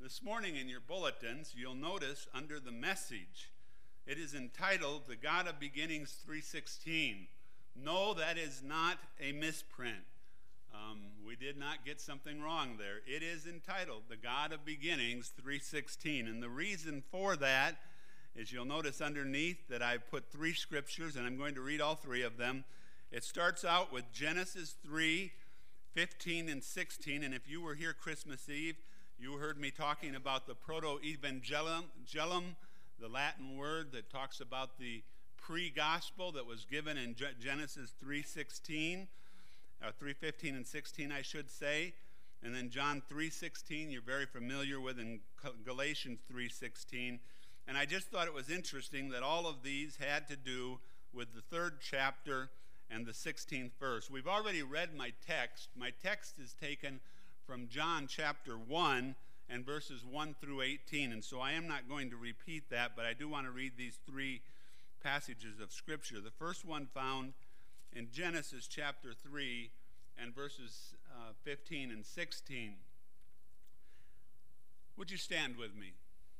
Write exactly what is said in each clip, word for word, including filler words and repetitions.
This morning in your bulletins, you'll notice under the message, it is entitled, The God of Beginnings three sixteen. No, that is not a misprint. Um, we did not get something wrong there. It is entitled, The God of Beginnings three sixteen. And the reason for that is you'll notice underneath that I put three scriptures, and I'm going to read all three of them. It starts out with Genesis three fifteen and sixteen. And if you were here Christmas Eve, you heard me talking about the proto-evangelium, the Latin word that talks about the pre-gospel that was given in Genesis three sixteen, uh, three fifteen and sixteen, I should say. And then John three sixteen, you're very familiar with, in Galatians three sixteen. And I just thought it was interesting that all of these had to do with the third chapter and the sixteenth verse. We've already read my text. My text is taken from John chapter one and verses one through eighteen. And so I am not going to repeat that, but I do want to read these three passages of Scripture. The first one found in Genesis chapter three and verses uh, fifteen and sixteen. Would you stand with me?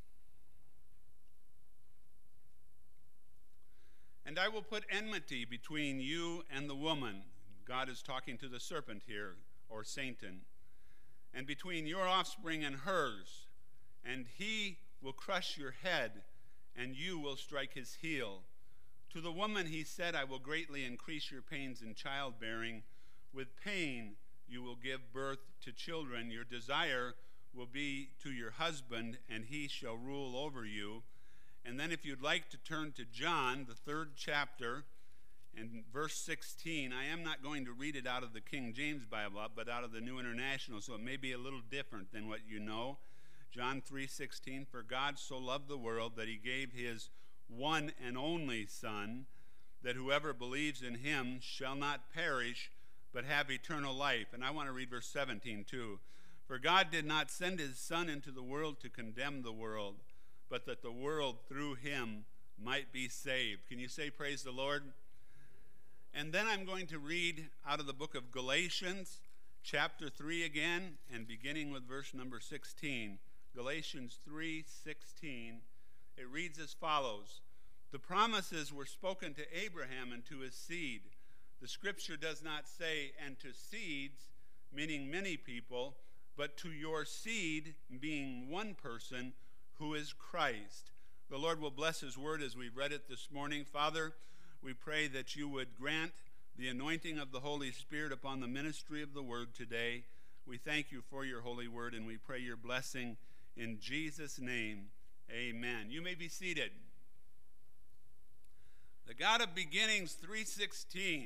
And I will put enmity between you and the woman. God is talking to the serpent here, or Satan. And between your offspring and hers, and he will crush your head, and you will strike his heel. To the woman he said, I will greatly increase your pains in childbearing. With pain you will give birth to children. Your desire will be to your husband, and he shall rule over you. And then if you'd like to turn to John, the third chapter, and verse sixteen, I am not going to read it out of the King James Bible, but out of the New International, so it may be a little different than what you know. John three sixteen, for God so loved the world that he gave his one and only Son, that whoever believes in him shall not perish, but have eternal life. And I want to read verse seventeen too. For God did not send his Son into the world to condemn the world, but that the world through him might be saved. Can you say praise the Lord? And then I'm going to read out of the book of Galatians, chapter three again, and beginning with verse number sixteen. Galatians three sixteen. It reads as follows. The promises were spoken to Abraham and to his seed. The scripture does not say, and to seeds, meaning many people, but to your seed, being one person, who is Christ. The Lord will bless his word as we read it this morning. Father, we pray that you would grant the anointing of the Holy Spirit upon the ministry of the word today. We thank you for your holy word, and we pray your blessing in Jesus' name. Amen. You may be seated. The God of Beginnings three sixteen.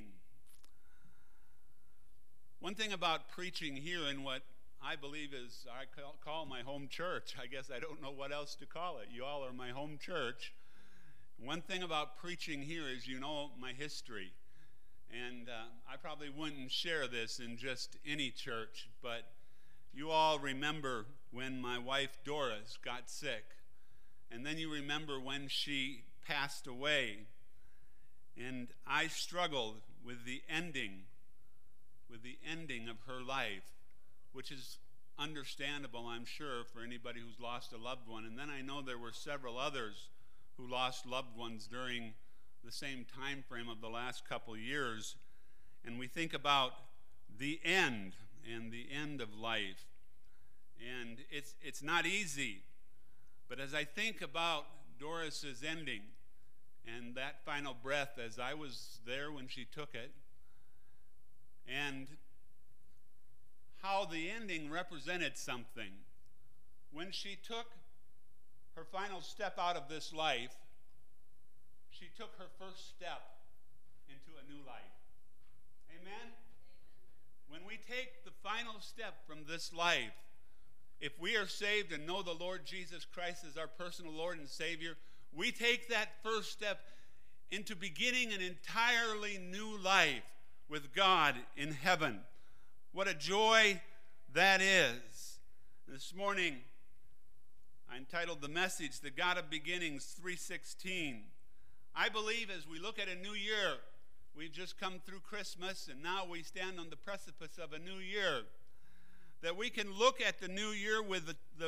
One thing about preaching here in what I believe is, I call my home church. I guess I don't know what else to call it. You all are my home church. One thing about preaching here is you know my history. And uh, I probably wouldn't share this in just any church, but you all remember when my wife Doris got sick. And then you remember when she passed away. And I struggled with the ending, with the ending of her life, which is understandable, I'm sure, for anybody who's lost a loved one. And then I know there were several others who lost loved ones during the same time frame of the last couple years. And we think about the end and the end of life. And it's it's not easy. But as I think about Doris's ending and that final breath, as I was there when she took it, and how the ending represented something. When she took her final step out of this life, she took her first step into a new life. Amen? Amen? When we take the final step from this life, if we are saved and know the Lord Jesus Christ as our personal Lord and Savior, we take that first step into beginning an entirely new life with God in heaven. What a joy that is. This morning, I entitled the message, The God of Beginnings three sixteen. I believe as we look at a new year, we've just come through Christmas, and now we stand on the precipice of a new year, that we can look at the new year with the, the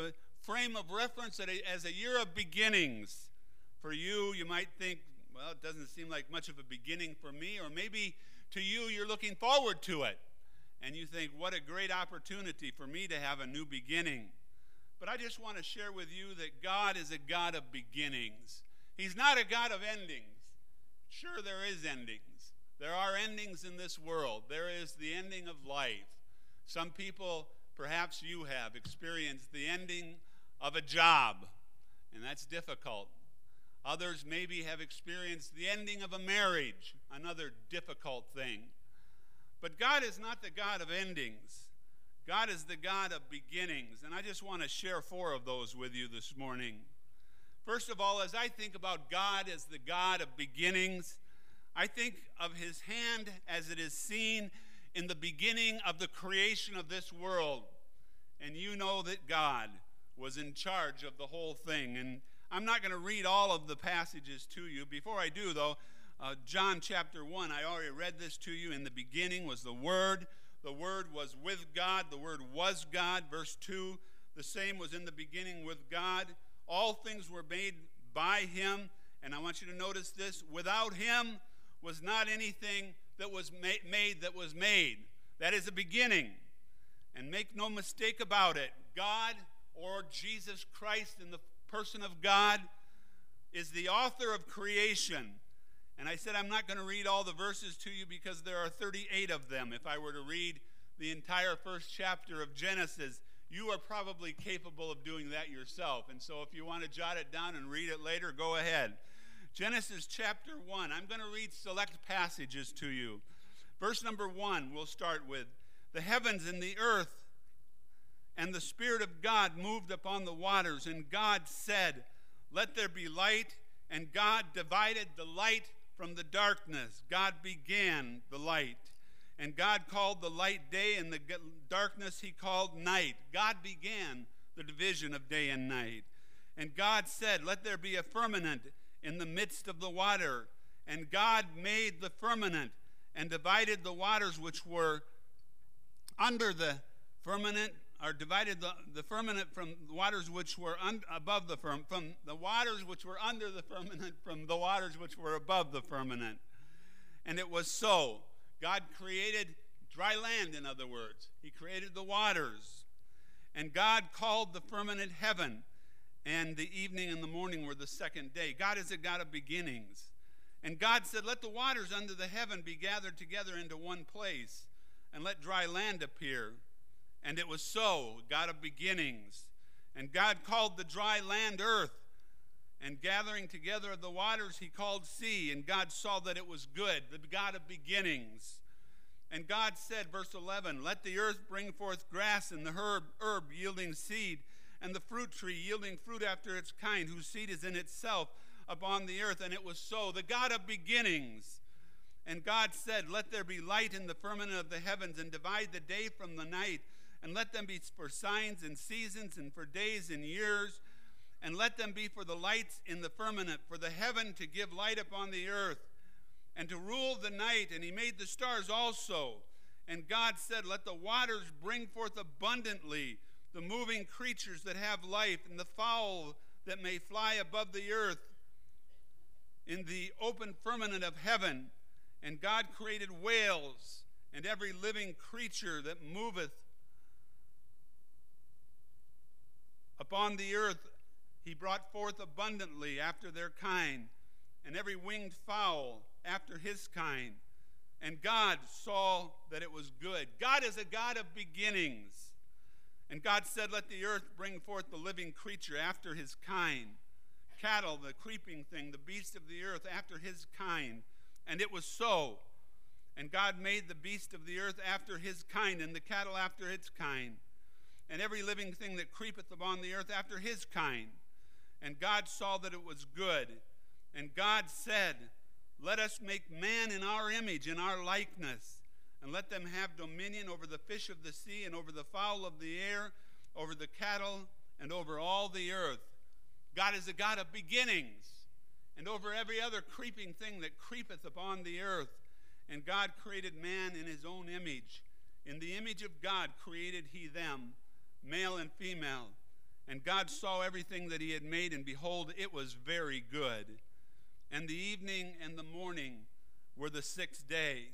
frame of reference as a year of beginnings. For you, you might think, well, it doesn't seem like much of a beginning for me, or maybe to you, you're looking forward to it. And you think, what a great opportunity for me to have a new beginning. But I just want to share with you that God is a God of beginnings. He's not a God of endings. Sure, there is endings. There are endings in this world. There is the ending of life. Some people, perhaps you have, experienced the ending of a job, and that's difficult. Others maybe have experienced the ending of a marriage, another difficult thing. But God is not the God of endings. God is the God of beginnings, and I just want to share four of those with you this morning. First of all, as I think about God as the God of beginnings, I think of his hand as it is seen in the beginning of the creation of this world. And you know that God was in charge of the whole thing. And I'm not going to read all of the passages to you. Before I do, though, uh, John chapter one, I already read this to you. In the beginning was the Word. The Word was with God. The Word was God. Verse two, the same was in the beginning with God. All things were made by him. And I want you to notice this. Without him was not anything that was ma- made that was made. That is a beginning. And make no mistake about it. God, or Jesus Christ in the person of God, is the author of creation. And I said I'm not going to read all the verses to you because there are thirty-eight of them. If I were to read the entire first chapter of Genesis, you are probably capable of doing that yourself. And so if you want to jot it down and read it later, go ahead. Genesis chapter one. I'm going to read select passages to you. Verse number one, we'll start with. The heavens and the earth and the Spirit of God moved upon the waters, and God said, let there be light, and God divided the light from the darkness. God began the light, and God called the light day, and the darkness he called night. God began the division of day and night. And God said, let there be a firmament in the midst of the water. And God made the firmament and divided the waters which were under the firmament, or divided the, the firmament from the waters which were un, above the firmament, from the waters which were under the firmament, from the waters which were above the firmament. And it was so. God created dry land, in other words. He created the waters. And God called the firmament heaven, and the evening and the morning were the second day. God is a God of beginnings. And God said, let the waters under the heaven be gathered together into one place, and let dry land appear. And it was so, God of beginnings. And God called the dry land earth, and gathering together of the waters he called sea. And God saw that it was good, the God of beginnings. And God said, verse eleven, let the earth bring forth grass, and the herb, herb yielding seed, and the fruit tree yielding fruit after its kind, whose seed is in itself upon the earth. And it was so, the God of beginnings. And God said, let there be light in the firmament of the heavens, and divide the day from the night, and let them be for signs and seasons, and for days and years, and let them be for the lights in the firmament, for the heaven to give light upon the earth, and to rule the night. And he made the stars also. And God said, let the waters bring forth abundantly the moving creatures that have life, and the fowl that may fly above the earth in the open firmament of heaven. And God created whales and every living creature that moveth upon the earth. He brought forth abundantly after their kind, and every winged fowl after his kind. And God saw that it was good. God is a God of beginnings. And God said, let the earth bring forth the living creature after his kind, cattle, the creeping thing, the beast of the earth after his kind. And it was so. And God made the beast of the earth after his kind, and the cattle after its kind, and every living thing that creepeth upon the earth after his kind. And God saw that it was good. And God said, let us make man in our image, in our likeness, and let them have dominion over the fish of the sea, and over the fowl of the air, over the cattle, and over all the earth. God is a God of beginnings, and over every other creeping thing that creepeth upon the earth. And God created man in his own image. In the image of God created he them, male and female. And God saw everything that he had made, and behold, it was very good. And the evening and the morning were the sixth day.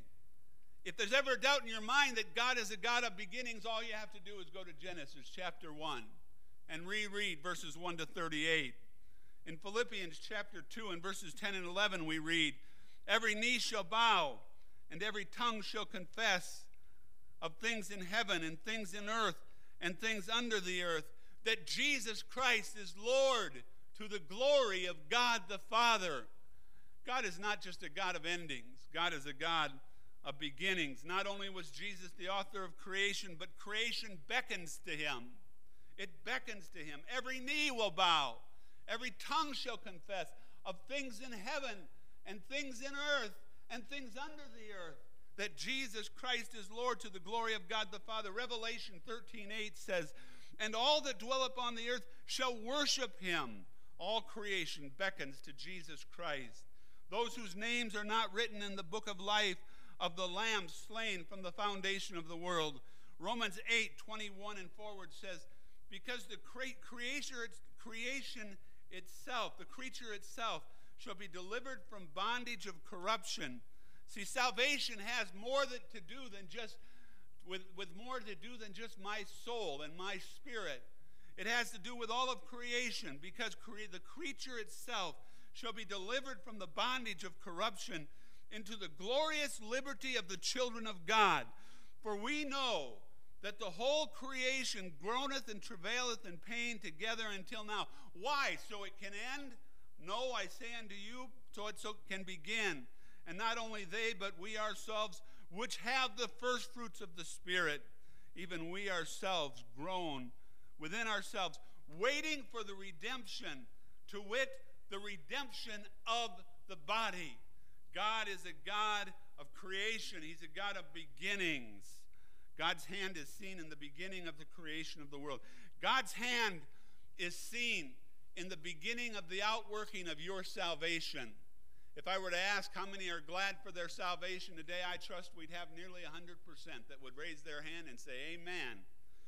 If there's ever a doubt in your mind that God is a God of beginnings, all you have to do is go to Genesis chapter one and reread verses one to thirty-eight. In Philippians chapter two and verses ten and eleven we read, every knee shall bow and every tongue shall confess of things in heaven and things in earth and things under the earth, that Jesus Christ is Lord, to the glory of God the Father. God is not just a God of endings. God is a God of beginnings. Not only was Jesus the author of creation, but creation beckons to him. It beckons to him. Every knee will bow. Every tongue shall confess of things in heaven and things in earth and things under the earth, that Jesus Christ is Lord, to the glory of God the Father. Revelation thirteen eight says, and all that dwell upon the earth shall worship him. All creation beckons to Jesus Christ. Those whose names are not written in the book of life of the Lamb slain from the foundation of the world. Romans eight twenty-one and forward says, because the cre- creation, creation itself, the creature itself, shall be delivered from bondage of corruption. See, salvation has more that to do than just with, with more to do than just my soul and my spirit. It has to do with all of creation, because cre- the creature itself shall be delivered from the bondage of corruption into the glorious liberty of the children of God. For we know that the whole creation groaneth and travaileth in pain together until now. Why? So it can end? No, I say unto you, so it so can begin. And not only they, but we ourselves, which have the first fruits of the Spirit, even we ourselves groan within ourselves, waiting for the redemption, to wit, the redemption of the body. God is a God of creation. He's a God of beginnings. God's hand is seen in the beginning of the creation of the world. God's hand is seen in the beginning of the outworking of your salvation. If I were to ask how many are glad for their salvation today, I trust we'd have nearly one hundred percent that would raise their hand and say, amen.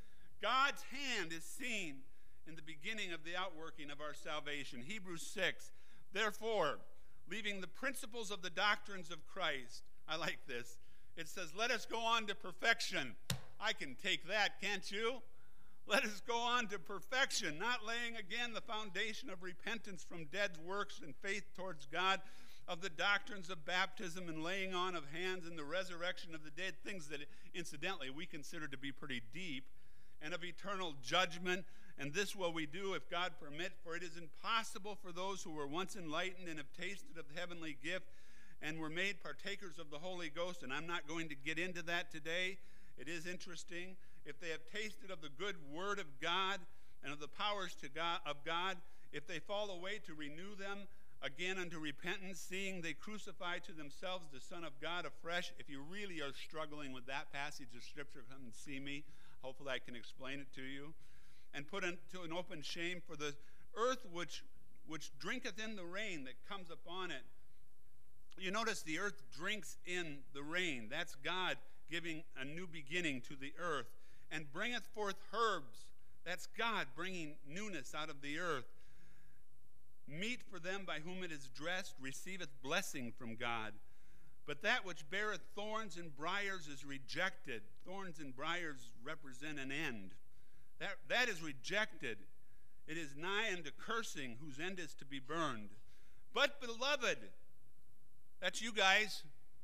God's hand is seen in the beginning of the outworking of our salvation. Hebrews six, therefore, leaving the principles of the doctrines of Christ. I like this. It says, let us go on to perfection. I can take that, can't you? Let us go on to perfection, not laying again the foundation of repentance from dead works and faith towards God, of the doctrines of baptism and laying on of hands and the resurrection of the dead, things that incidentally we consider to be pretty deep, and of eternal judgment. And this will we do if God permit, for it is impossible for those who were once enlightened and have tasted of the heavenly gift and were made partakers of the Holy Ghost. And I'm not going to get into that today. It is interesting. If they have tasted of the good word of God and of the powers to God, of God, if they fall away, to renew them again unto repentance, seeing they crucify to themselves the Son of God afresh. If you really are struggling with that passage of Scripture, come and see me. Hopefully I can explain it to you. And put into an open shame, for the earth which, which drinketh in the rain that comes upon it. You notice the earth drinks in the rain. That's God giving a new beginning to the earth. And bringeth forth herbs. That's God bringing newness out of the earth. Meat for them by whom it is dressed receiveth blessing from God. But that which beareth thorns and briars is rejected. Thorns and briars represent an end. That, that is rejected. It is nigh unto cursing, whose end is to be burned. But beloved, that's you guys.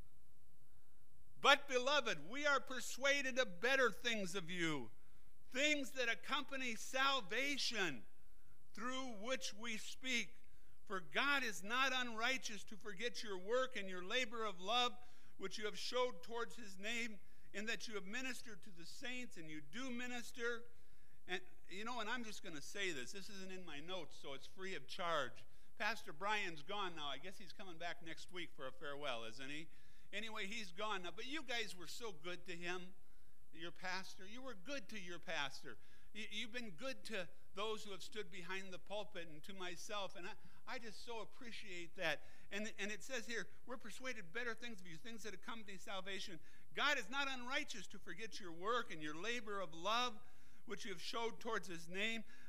But beloved, we are persuaded of better things of you, things that accompany salvation, through which we speak. For God is not unrighteous to forget your work and your labor of love, which you have showed towards his name, in that you have ministered to the saints, and you do minister. And, you know, and I'm just going to say this. This isn't in my notes, so it's free of charge. Pastor Brian's gone now. I guess he's coming back next week for a farewell, isn't he? Anyway, he's gone now. But you guys were so good to him, your pastor. You were good to your pastor. You, you've been good to those who have stood behind the pulpit and to myself. And I, I just so appreciate that. And, and it says here, we're persuaded better things of you, things that accompany salvation. God is not unrighteous to forget your work and your labor of love, which you have showed towards his name,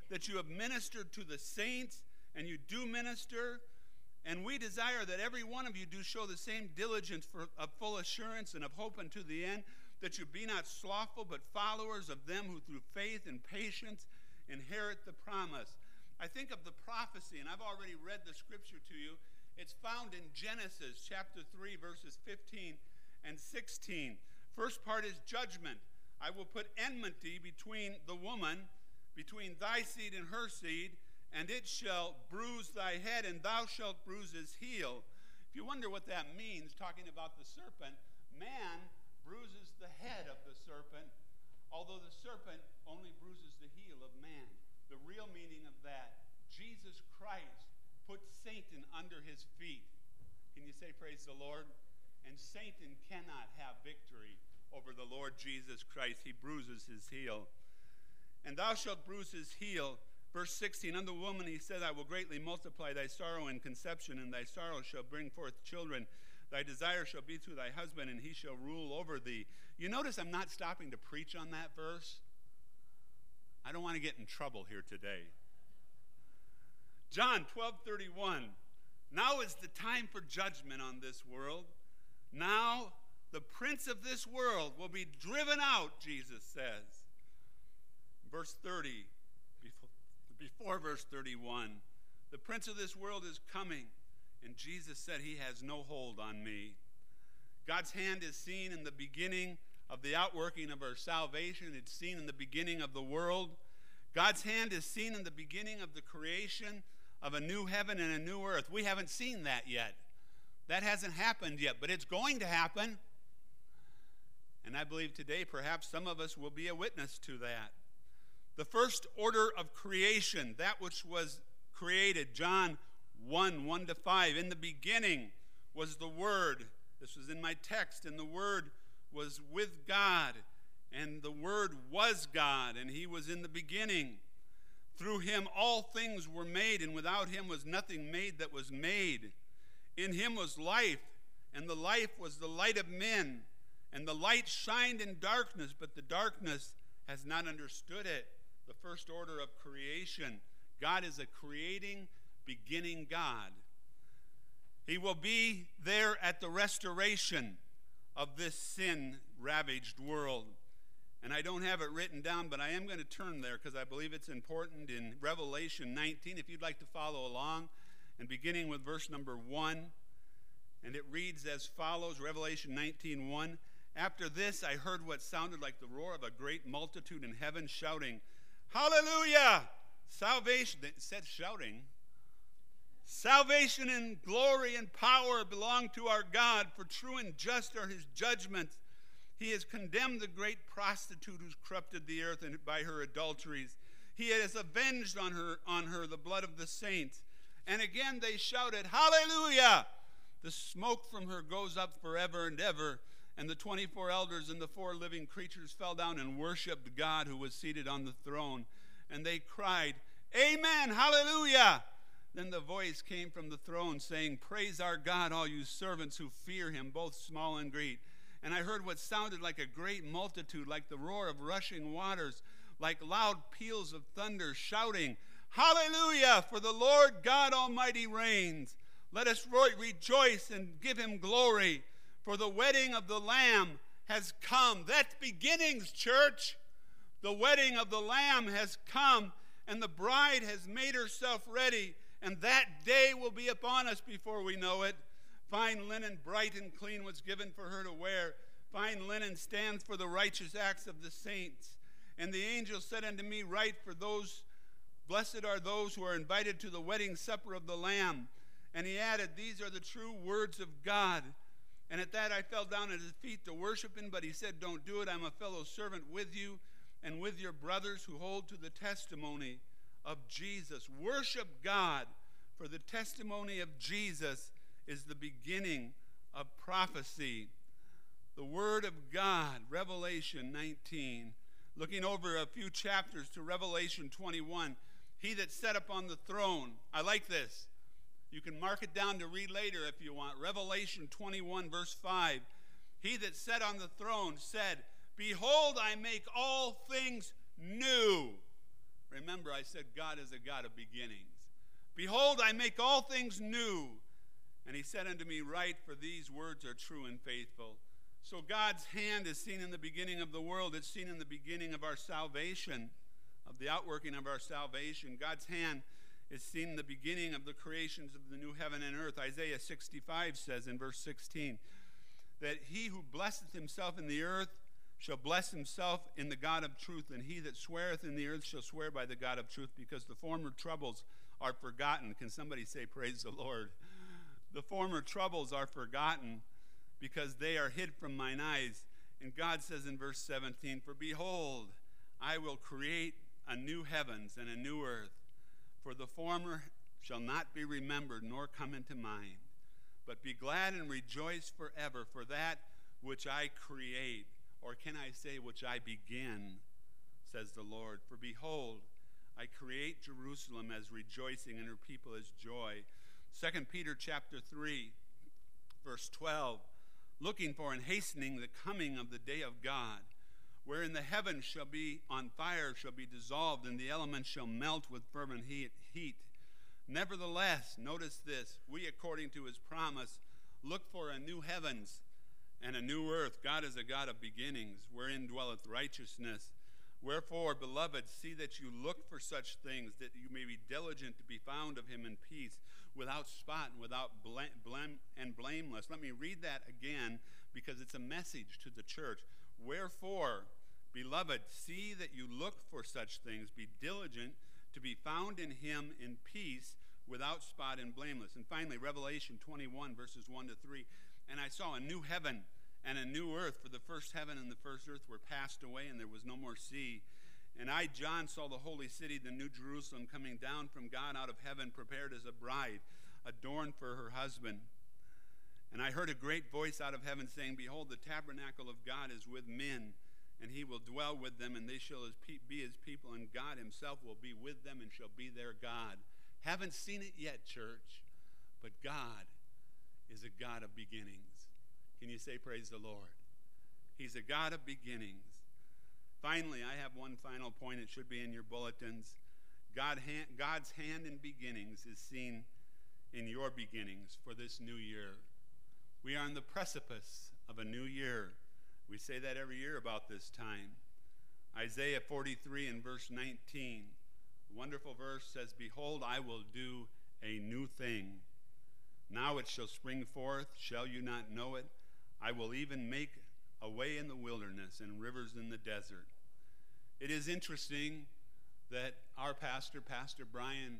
that you have ministered to the saints, and you do minister. And we desire that every one of you do show the same diligence for, of full assurance and of hope unto the end, that you be not slothful, but followers of them who through faith and patience inherit the promise. I think of the prophecy, and I've already read the scripture to you. It's found in Genesis chapter three, verses fifteen and sixteen. First part is judgment. I will put enmity between the woman, between thy seed and her seed, and it shall bruise thy head, and thou shalt bruise his heel. If you wonder what that means, talking about the serpent, man bruises the head of the serpent, although the serpent only bruises the heel of man. The real meaning of that, Jesus Christ put Satan under his feet. Can you say praise the Lord? And Satan cannot have victory over the Lord Jesus Christ. He bruises his heel. And thou shalt bruise his heel. Verse sixteen, unto the woman he said, I will greatly multiply thy sorrow and conception, and thy sorrow shall bring forth children. Thy desire shall be to thy husband, and he shall rule over thee. You notice I'm not stopping to preach on that verse. I don't want to get in trouble here today. John twelve thirty-one, now is the time for judgment on this world. Now the prince of this world will be driven out, Jesus says. Verse thirty, before, before verse thirty-one, the prince of this world is coming, and Jesus said he has no hold on me. God's hand is seen in the beginning of the outworking of our salvation. It's seen in the beginning of the world. God's hand is seen in the beginning of the creation of a new heaven and a new earth. We haven't seen that yet. That hasn't happened yet, but it's going to happen. And I believe today perhaps some of us will be a witness to that. The first order of creation, that which was created, John one, one to five. In the beginning was the Word. This was in my text. And the Word was with God. And the Word was God. And he was in the beginning. Through him all things were made, and without him was nothing made that was made. In him was life, and the life was the light of men. And the light shined in darkness, but the darkness has not understood it. The first order of creation. God is a creating, beginning God. He will be there at the restoration of this sin-ravaged world. And I don't have it written down, but I am going to turn there because I believe it's important in Revelation nineteen, if you'd like to follow along, and beginning with verse number one. And it reads as follows, Revelation nineteen, one. After this I heard what sounded like the roar of a great multitude in heaven shouting, Hallelujah! Salvation, it said shouting. Salvation and glory and power belong to our God, for true and just are his judgments. He has condemned the great prostitute who's corrupted the earth by her adulteries. He has avenged on her, on her the blood of the saints. And again they shouted, Hallelujah! The smoke from her goes up forever and ever. And the twenty-four elders and the four living creatures fell down and worshipped God who was seated on the throne. And they cried, Amen, hallelujah! Then the voice came from the throne saying, Praise our God, all you servants who fear him, both small and great. And I heard what sounded like a great multitude, like the roar of rushing waters, like loud peals of thunder, shouting, Hallelujah, for the Lord God Almighty reigns. Let us rejoice and give him glory, for the wedding of the Lamb has come. That's beginnings, church. The wedding of the Lamb has come, and the bride has made herself ready, and that day will be upon us before we know it. Fine linen, bright and clean, was given for her to wear. Fine linen stands for the righteous acts of the saints. And the angel said unto me, Write, for those, blessed are those who are invited to the wedding supper of the Lamb. And he added, These are the true words of God. And at that I fell down at his feet to worship him, but he said, Don't do it. I'm a fellow servant with you and with your brothers who hold to the testimony of Jesus. Worship God, for the testimony of Jesus is the beginning of prophecy. The Word of God, Revelation nineteen. Looking over a few chapters to Revelation twenty-one. He that sat upon the throne. I like this. You can mark it down to read later if you want. Revelation twenty-one, verse five. He that sat on the throne said, Behold, I make all things new. Remember, I said God is a God of beginnings. Behold, I make all things new. And he said unto me, write, for these words are true and faithful. So God's hand is seen in the beginning of the world. It's seen in the beginning of our salvation, of the outworking of our salvation. God's hand is seen in the beginning of the creations of the new heaven and earth. Isaiah sixty-five says in verse sixteen, that he who blesseth himself in the earth shall bless himself in the God of truth, and he that sweareth in the earth shall swear by the God of truth, because the former troubles are forgotten. Can somebody say, praise the Lord? The former troubles are forgotten, because they are hid from mine eyes. And God says in verse seventeen, for behold, I will create a new heavens and a new earth, for the former shall not be remembered, nor come into mind. But be glad and rejoice forever for that which I create. Or can I say, which I begin, says the Lord. For behold, I create Jerusalem as rejoicing, and her people as joy. Second Peter chapter three, verse twelve, looking for and hastening the coming of the day of God, wherein the heavens shall be on fire, shall be dissolved, and the elements shall melt with fervent heat. heat. Nevertheless, notice this, we, according to his promise, look for a new heavens and a new earth. God is a God of beginnings, wherein dwelleth righteousness. Wherefore, beloved, see that you look for such things, that you may be diligent to be found of him in peace, without spot and without blame and blameless. Let me read that again, because it's a message to the church. Wherefore, beloved, see that you look for such things, be diligent to be found in him in peace, without spot and blameless. And finally, Revelation twenty-one, verses one to three. And I saw a new heaven and a new earth, for the first heaven and the first earth were passed away, and there was no more sea. And I, John, saw the holy city, the new Jerusalem, coming down from God out of heaven, prepared as a bride, adorned for her husband. And I heard a great voice out of heaven saying, behold, the tabernacle of God is with men, and he will dwell with them, and they shall be his people, and God himself will be with them and shall be their God. Haven't seen it yet, church, but God is a God of beginnings. Can you say praise the Lord? He's a God of beginnings. Finally, I have one final point. It should be in your bulletins. God hand, God's hand in beginnings is seen in your beginnings for this new year. We are on the precipice of a new year. We say that every year about this time. Isaiah forty-three and verse nineteen, a wonderful verse, says, behold, I will do a new thing. Now it shall spring forth. Shall you not know it? I will even make a way in the wilderness and rivers in the desert. It is interesting that our pastor, Pastor Brian,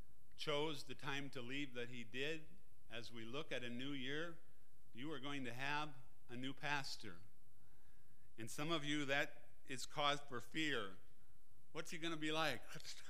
chose the time to leave that he did. As we look at a new year, you are going to have a new pastor. And some of you, that is cause for fear. What's he going to be like?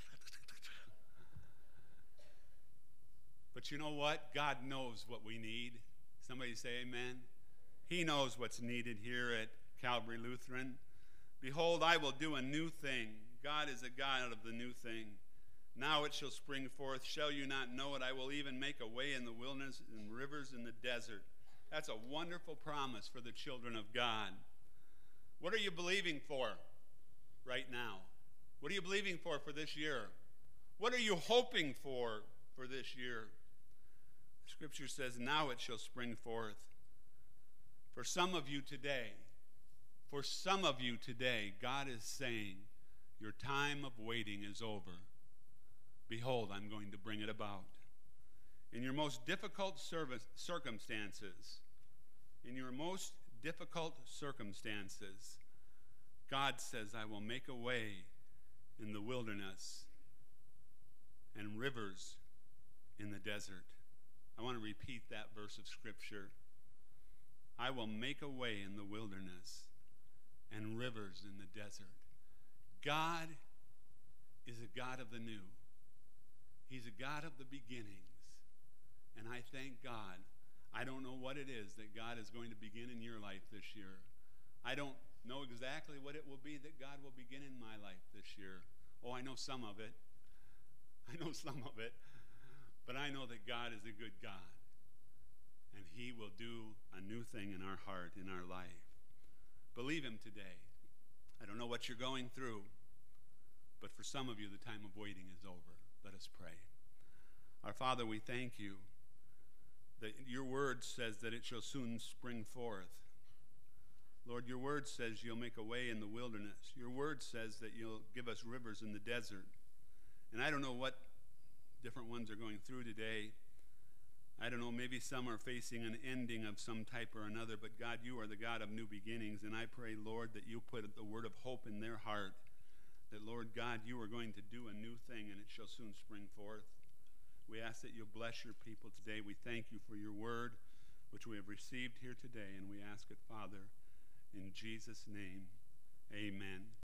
But you know what? God knows what we need. Somebody say amen. He knows what's needed here at Calvary Lutheran. Behold, I will do a new thing. God is a God of the new thing. Now it shall spring forth. Shall you not know it? I will even make a way in the wilderness and rivers in the desert. That's a wonderful promise for the children of God. What are you believing for right now? What are you believing for for this year? What are you hoping for for this year? Scripture says, now it shall spring forth. For some of you today, for some of you today, God is saying, your time of waiting is over. Behold, I'm going to bring it about. In your most difficult service, circumstances, in your most difficult circumstances, God says, I will make a way in the wilderness and rivers in the desert. I want to repeat that verse of Scripture. I will make a way in the wilderness and rivers in the desert. God is a God of the new. He's a God of the beginnings. And I thank God. I don't know what it is that God is going to begin in your life this year. I don't know exactly what it will be that God will begin in my life this year. Oh, I know some of it. I know some of it. But I know that God is a good God. And he will do a new thing in our heart, in our life. Believe him today. I don't know what you're going through, But for some of you, the time of waiting is over. Let us pray. Our Father, we thank you that your word says that it shall soon spring forth. Lord, your word says you'll make a way in the wilderness. Your word says that you'll give us rivers in the desert. And I don't know what different ones are going through today. I don't know, maybe some are facing an ending of some type or another, but God, you are the God of new beginnings, and I pray, Lord, that you put the word of hope in their heart, that, Lord God, you are going to do a new thing, and it shall soon spring forth. We ask that you'll bless your people today. We thank you for your word, which we have received here today, and we ask it, Father, in Jesus' name, amen.